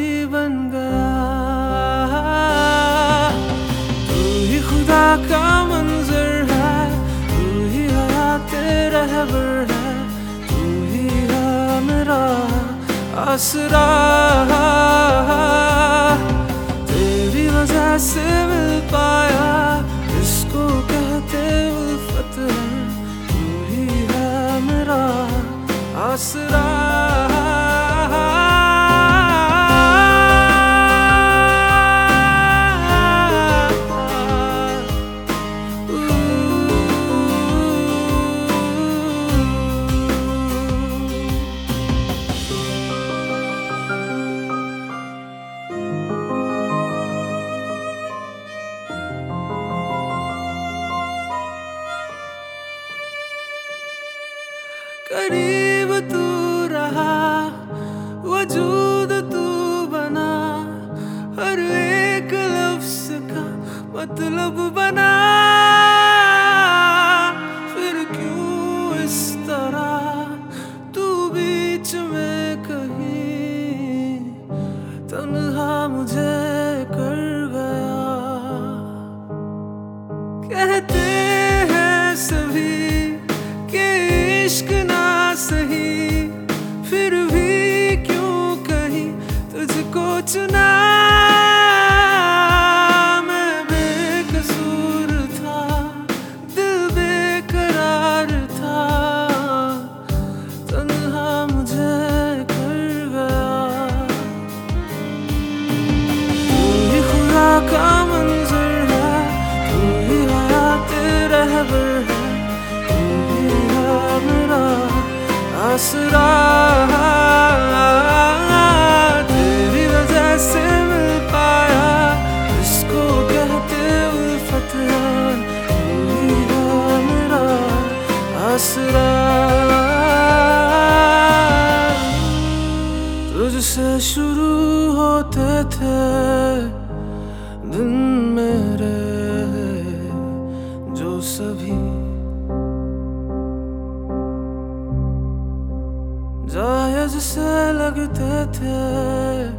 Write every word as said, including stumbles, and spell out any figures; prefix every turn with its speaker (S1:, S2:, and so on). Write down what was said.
S1: ही बन गया। तू ही खुदा का मंजर है, तू ही हयाते रहबर है, तू ही है मेरा आसरा। तेरी वजह से मिल पाया इसको कहते उल्फत है, तू ही है मेरा आसरा। करीब तू रहा, वजूद तू बना, हर एक लफ्ज का मतलब बना। फिर क्यों इस तरह तू बीच में कहीं तन्हा मुझे कर गया। कहते हैं सभी कि इश्क ना सही, फिर भी क्यों कहीं तुझको चुना। मैं बेकसूर था, दिल बेकरार था, तन्हा मुझे कर गया। तू ही खुदा का मंजर है, तू ही हयाते रहबर है, तू ही है मेरा आसरा। तेरी वजह से मिल पाया इसको कहते उल्फत है, तू ही है मेरा आसरा। तुझसे शुरू होते थे दिन मेरे जो सभी, जायज़ से लगते थे